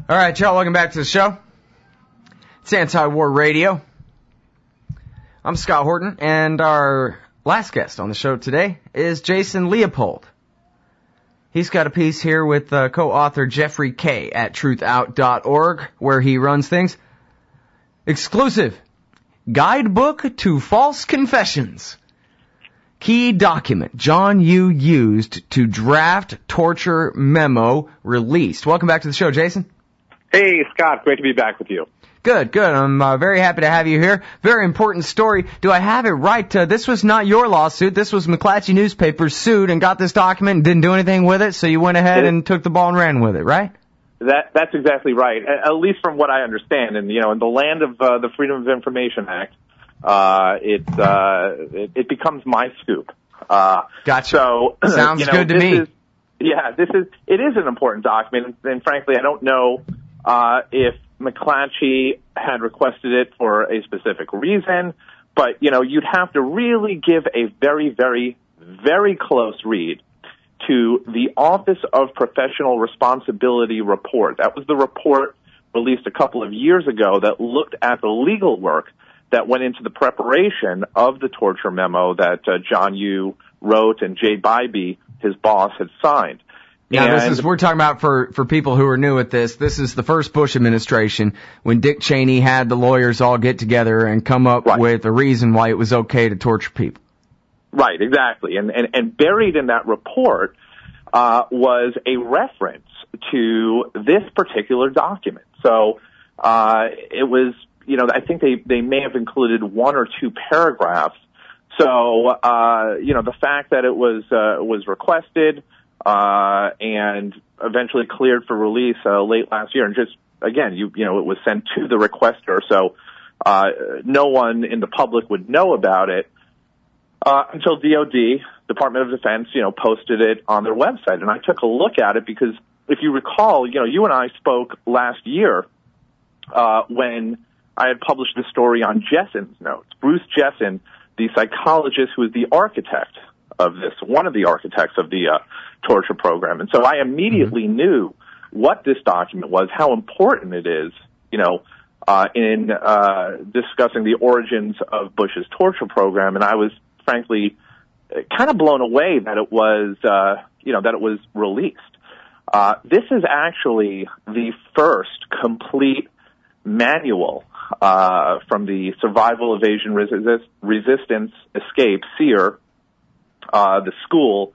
All right, y'all, welcome back to the show. It's Anti-War Radio. I'm Scott Horton, and our last guest on the show today is Jason Leopold. He's got a piece here with co-author Jeffrey Kay at truthout.org, where he runs things. Exclusive. Guidebook to False Confessions. Key document John Yoo used to draft torture memo released. Welcome back to the show, Jason. Hey, Scott. Great to be back with you. Good. I'm very happy to have you here. Very important story. Do I have it right? This was not your lawsuit. This was McClatchy Newspaper's sued and got this document and didn't do anything with it, so you went ahead and took the ball and ran with it, right? That's exactly right, at least from what I understand. And, in the land of the Freedom of Information Act, it becomes my scoop. Gotcha. So, sounds good to me. It is an important document, and frankly, I don't know if McClatchy had requested it for a specific reason, but, you'd have to really give a very, very, very close read to the Office of Professional Responsibility report. That was the report released a couple of years ago that looked at the legal work that went into the preparation of the torture memo that John Yoo wrote and Jay Bybee, his boss, had signed. Yeah, we're talking about for people who are new at this is the first Bush administration when Dick Cheney had the lawyers all get together and come up with a reason why it was okay to torture people. Right, exactly. And buried in that report was a reference to this particular document. So it was, I think they may have included one or two paragraphs. So, the fact that it was requested and eventually cleared for release late last year, and just again, it was sent to the requester, so no one in the public would know about it until DoD, Department of Defense, posted it on their website. And I took a look at it because, if you recall, you and I spoke last year when I had published the story on Jessen's notes. Bruce Jessen, the psychologist who is the architect of this, one of the architects of the torture program. And so I immediately knew what this document was, how important it is, in discussing the origins of Bush's torture program. And I was, frankly, kind of blown away that it was, that it was released. This is actually the first complete manual from the Survival, Evasion, Resistance, Escape, SEER, the school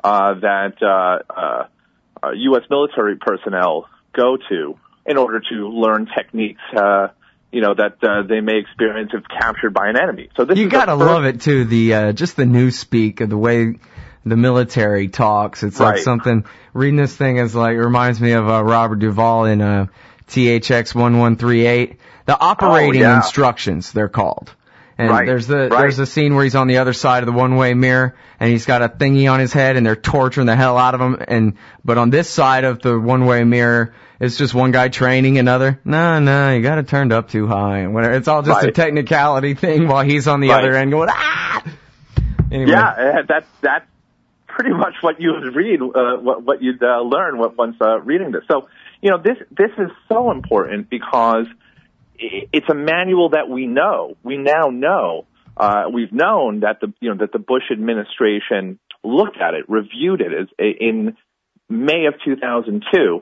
that U.S. military personnel go to in order to learn techniques, that they may experience if captured by an enemy. So this you gotta love it too. The just the newspeak of the way the military talks. It's like something. Reading this thing is like reminds me of Robert Duvall in THX 1138. The operating instructions, they're called. And there's a scene where he's on the other side of the one-way mirror, and he's got a thingy on his head, and they're torturing the hell out of him. But on this side of the one-way mirror, it's just one guy training another. No, you got it turned up too high. And whatever. It's all just a technicality thing while he's on the other end going, ah! Anyway. Yeah, that's pretty much what you would read, what you'd learn once reading this. So, this is so important because it's a manual that we know. We now know. We've known that the Bush administration looked at it, reviewed it in May of 2002,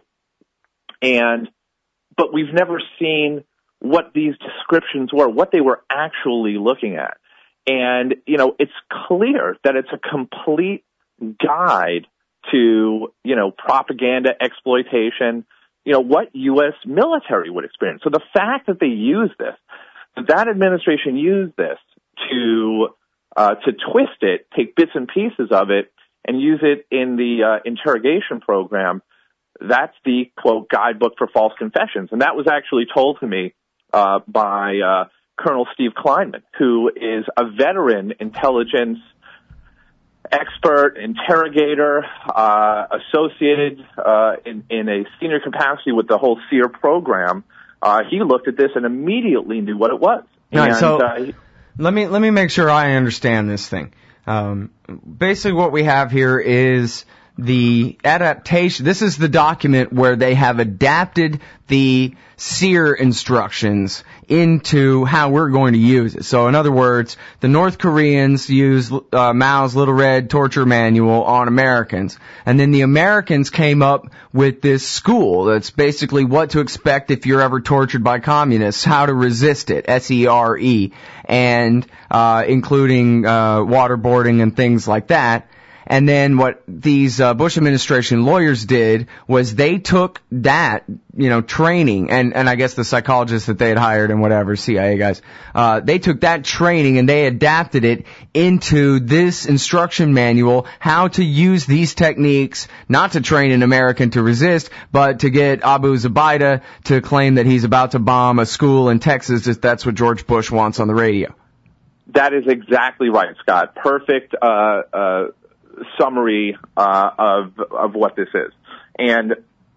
but we've never seen what these descriptions were, what they were actually looking at. And it's clear that it's a complete guide to propaganda, exploitation. What U.S. military would experience. So the fact that they use this, that administration used this to twist it, take bits and pieces of it, and use it in the interrogation program, that's the, quote, guidebook for false confessions. And that was actually told to me by Colonel Steve Kleinman, who is a veteran intelligence expert, interrogator, associated in a senior capacity with the whole SEER program. He looked at this and immediately knew what it was. Let me make sure I understand this thing. Basically what we have here is the adaptation, this is the document where they have adapted the SEER instructions into how we're going to use it. So in other words, the North Koreans use Mao's Little Red Torture Manual on Americans. And then the Americans came up with this school that's basically what to expect if you're ever tortured by communists, how to resist it, SERE, and including waterboarding and things like that. And then what these Bush administration lawyers did was they took that, training, and I guess the psychologists that they had hired and whatever, CIA guys, they took that training and they adapted it into this instruction manual, how to use these techniques, not to train an American to resist, but to get Abu Zubaydah to claim that he's about to bomb a school in Texas if that's what George Bush wants on the radio. That is exactly right, Scott. Perfect, summary of what this is. And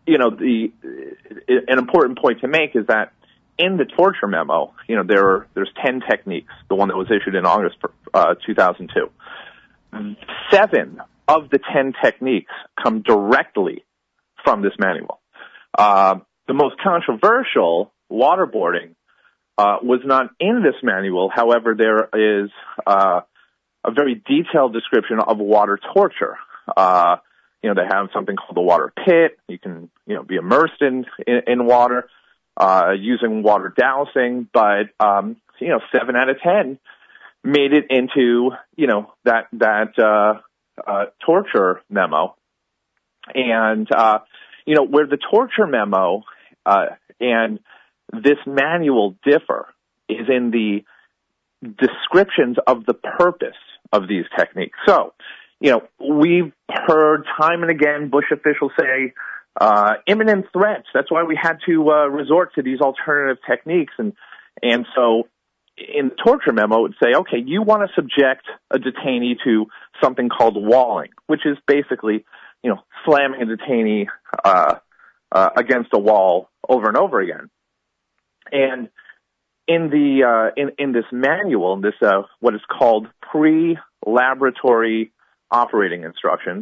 an important point to make is that in the torture memo, there's 10 techniques, the one that was issued in August 2002. 7 of the 10 techniques come directly from this manual. The most controversial, waterboarding, was not in this manual. However, there is a very detailed description of water torture. They have something called the water pit. You can, be immersed in water, using water dousing, but, 7 out of 10 made it into, that torture memo. And, where the torture memo, and this manual differ is in the descriptions of the purpose of these techniques. So, we've heard time and again Bush officials say, imminent threats. That's why we had to resort to these alternative techniques. And so in the torture memo, it would say, okay, you want to subject a detainee to something called walling, which is basically, slamming a detainee against a wall over and over again. And in this manual, in this what is called pre-laboratory operating instructions,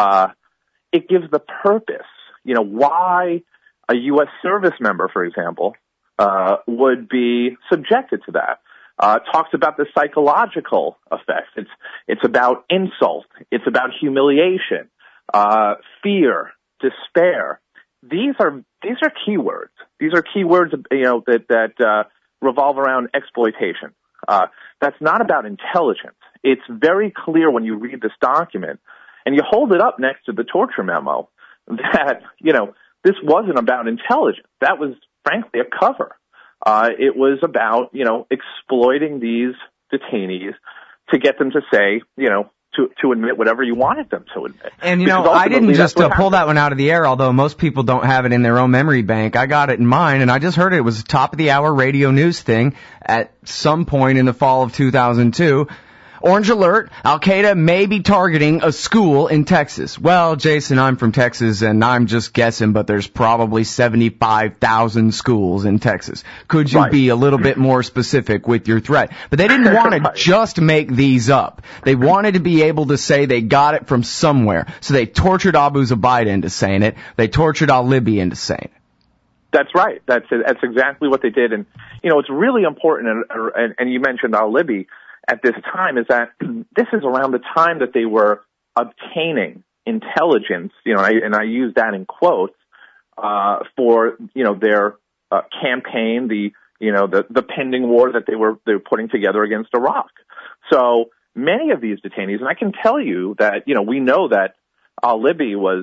it gives the purpose. Why a U.S. service member, for example, would be subjected to that. Talks about the psychological effects. It's about insult. It's about humiliation, fear, despair. These are keywords. These are keywords, that revolve around exploitation. That's not about intelligence. It's very clear when you read this document and you hold it up next to the torture memo that, this wasn't about intelligence. That was, frankly, a cover. It was about, exploiting these detainees to get them to say, to admit whatever you wanted them to admit. And, I didn't just pull that one out of the air, although most people don't have it in their own memory bank. I got it in mine, and I just heard it was a top-of-the-hour radio news thing at some point in the fall of 2002. Orange alert, Al-Qaeda may be targeting a school in Texas. Well, Jason, I'm from Texas, and I'm just guessing, but there's probably 75,000 schools in Texas. Could you be a little bit more specific with your threat? But they didn't want to just make these up. They wanted to be able to say they got it from somewhere. So they tortured Abu Zubaydah into saying it. They tortured al-Libi into saying it. That's right. That's exactly what they did. And, it's really important, and you mentioned al-Libi, at this time is that this is around the time that they were obtaining intelligence, and I use that in quotes, for, their campaign, the pending war that they were putting together against Iraq. So many of these detainees, and I can tell you that, we know that al-Libi was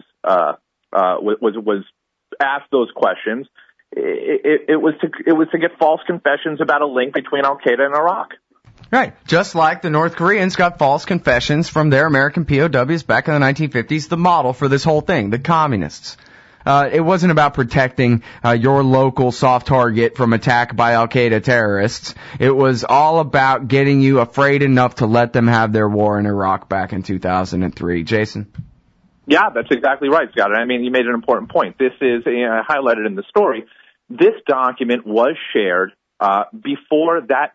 asked those questions. It was to get false confessions about a link between Al-Qaeda and Iraq. Right. Just like the North Koreans got false confessions from their American POWs back in the 1950s, the model for this whole thing, the communists. It wasn't about protecting your local soft target from attack by Al-Qaeda terrorists. It was all about getting you afraid enough to let them have their war in Iraq back in 2003. Jason? Yeah, that's exactly right, Scott. I mean, you made an important point. This is highlighted in the story. This document was shared before that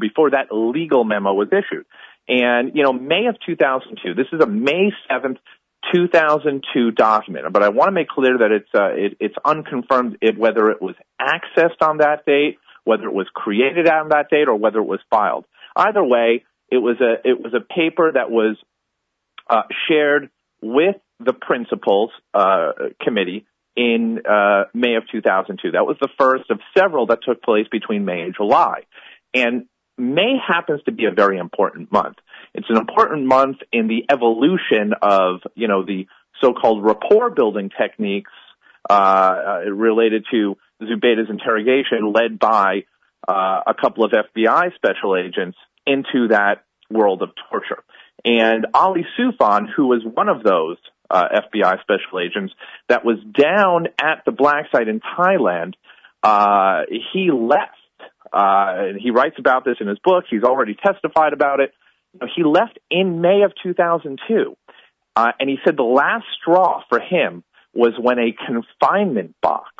legal memo was issued. And, May of 2002, this is a May 7th, 2002 document. But I want to make clear that it's unconfirmed whether it was accessed on that date, whether it was created on that date, or whether it was filed. Either way, it was a paper that was shared with the principals committee in May of 2002. That was the first of several that took place between May and July. And May happens to be a very important month. It's an important month in the evolution of, the so-called rapport building techniques related to Zubayda's interrogation, led by a couple of FBI special agents into that world of torture. And Ali Soufan, who was one of those FBI special agents that was down at the black site in Thailand, he left. And he writes about this in his book. He's already testified about it. He left in May of 2002. And he said the last straw for him was when a confinement box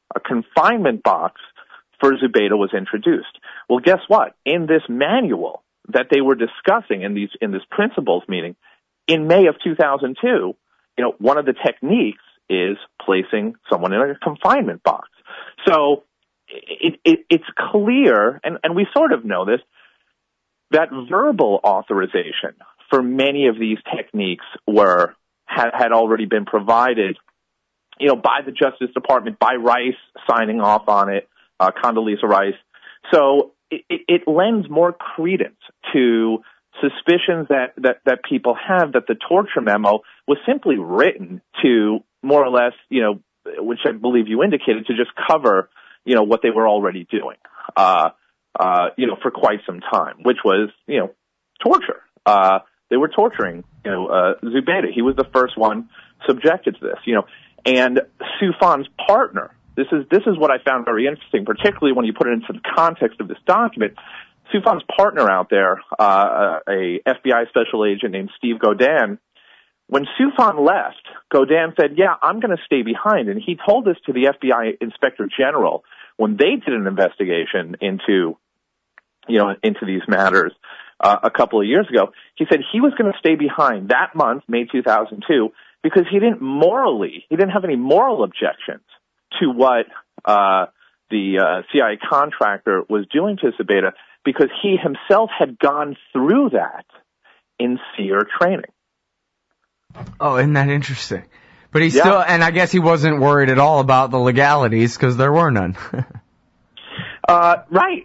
for Zubayda was introduced. Well, guess what? In this manual that they were discussing in this principals meeting in May of 2002, one of the techniques is placing someone in a confinement box. So it's clear, and we sort of know this, that verbal authorization for many of these techniques had already been provided, by the Justice Department, by Rice signing off on it, Condoleezza Rice. So it lends more credence to suspicions that people have that the torture memo was simply written to more or less, which I believe you indicated, to just cover, what they were already doing, for quite some time, which was, torture. They were torturing, Zubayda. He was the first one subjected to this, and Soufan's partner. This is what I found very interesting, particularly when you put it into the context of this document. Soufan's partner out there, a FBI special agent named Steve Godin, when Soufan left, Godin said, "Yeah, I'm going to stay behind." And he told this to the FBI Inspector General when they did an investigation into these matters a couple of years ago. He said he was going to stay behind that month, May 2002, because he didn't have any moral objections to what the CIA contractor was doing to Zubayda, because he himself had gone through that in SEER training. Oh, isn't that interesting? But he still, and I guess he wasn't worried at all about the legalities because there were none. Right.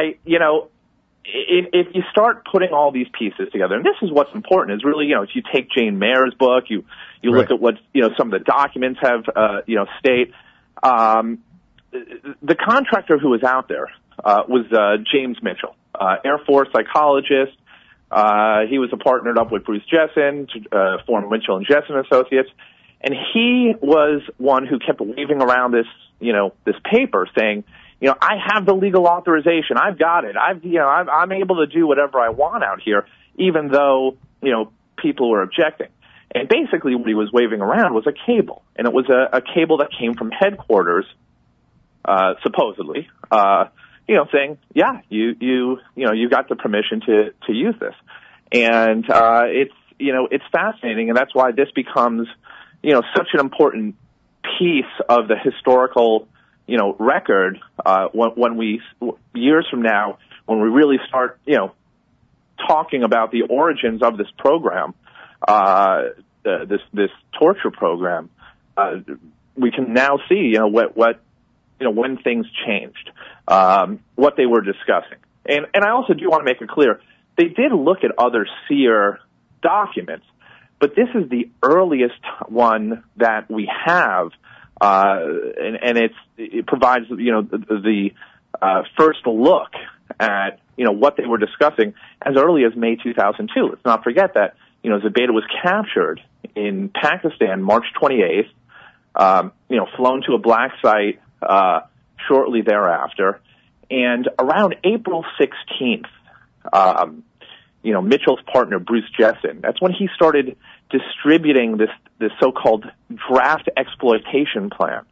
If you start putting all these pieces together, and this is what's important, is really, if you take Jane Mayer's book, you look at what, some of the documents have, state, the contractor who was out there, was, James Mitchell, Air Force psychologist. He was partnered up with Bruce Jessen, formed Mitchell and Jessen Associates. And he was one who kept waving around this paper saying, I have the legal authorization. I've got it. I'm able to do whatever I want out here, even though, people were objecting. And basically what he was waving around was a cable. And it was a cable that came from headquarters, supposedly, saying, yeah, you got the permission to use this. And, it's fascinating. And that's why this becomes, such an important piece of the historical, record, when we, years from now, when we really start, talking about the origins of this program, this torture program, we can now see, when things changed, what they were discussing. And I also do want to make it clear, they did look at other SEER documents, but this is the earliest one that we have, and it provides, the first look at, what they were discussing as early as May 2002. Let's not forget that, Zubayda was captured in Pakistan March 28th, flown to a black site, shortly thereafter. And around April 16th, Mitchell's partner, Bruce Jessen, that's when he started distributing this so-called draft exploitation plan.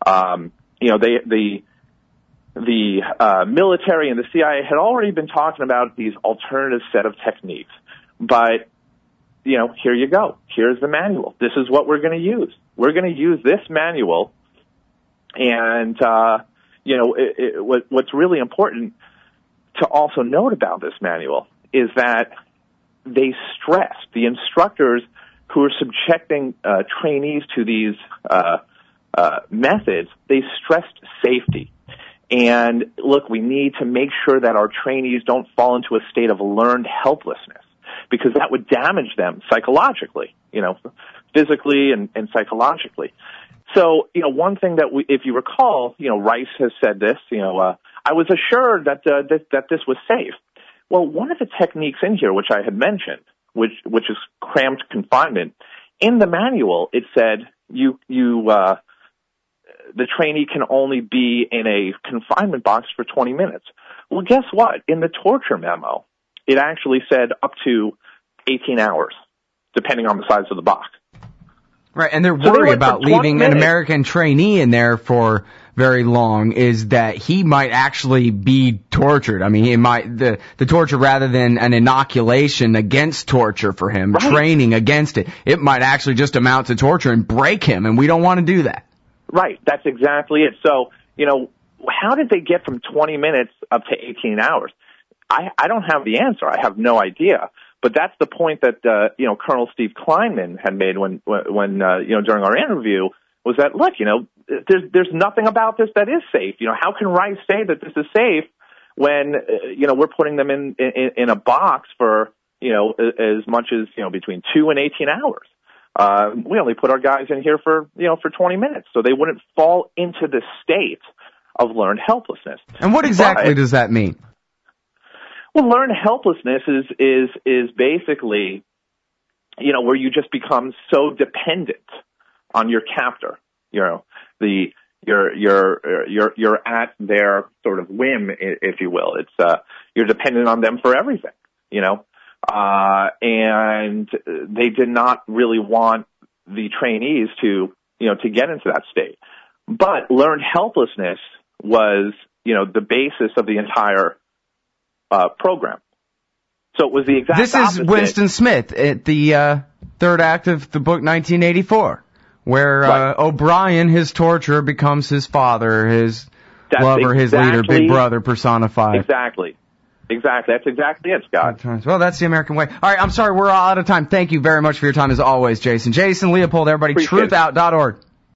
The military and the CIA had already been talking about these alternative set of techniques, but here you go. Here's the manual. This is what we're going to use. We're going to use this manual. And, what's really important to also note about this manual is that they stress, the instructors who are subjecting trainees to these methods, they stressed safety. And look, we need to make sure that our trainees don't fall into a state of learned helplessness, because that would damage them psychologically, physically and psychologically. So, one thing that if you recall, Rice has said this, I was assured that this was safe. Well, one of the techniques in here, which I had mentioned, which is cramped confinement, in the manual, it said the trainee can only be in a confinement box for 20 minutes. Well, guess what? In the torture memo, it actually said up to 18 hours, depending on the size of the box. Right, and they're worried about leaving an American trainee in there for very long, is that he might actually be tortured. I mean, it might, the torture, rather than an inoculation against torture for him, right, training against it, it might actually just amount to torture and break him, and we don't want to do that. Right, that's exactly it. So, how did they get from 20 minutes up to 18 hours? I don't have the answer. I have no idea. But that's the point that, Colonel Steve Kleinman had made when during our interview, was that, look, there's nothing about this that is safe. How can Rice say that this is safe when, we're putting them in a box for, as much as, between 2 and 18 hours. We only put our guys in here for 20 minutes, so they wouldn't fall into the state of learned helplessness. And what exactly does that mean? Well, learned helplessness is basically, where you just become so dependent on your captor. You're at their sort of whim, if you will. It's you're dependent on them for everything, and they did not really want the trainees to get into that state. But learned helplessness was, the basis of the entire program. So it was the exact opposite. This is Winston Smith at the third act of the book 1984, where right, O'Brien, his torturer, becomes his father, his lover, his leader, big brother personified. Exactly. That's exactly it, Scott. Well, that's the American way. All right, I'm sorry, we're all out of time. Thank you very much for your time, as always, Jason. Jason Leopold, everybody, truthout.org.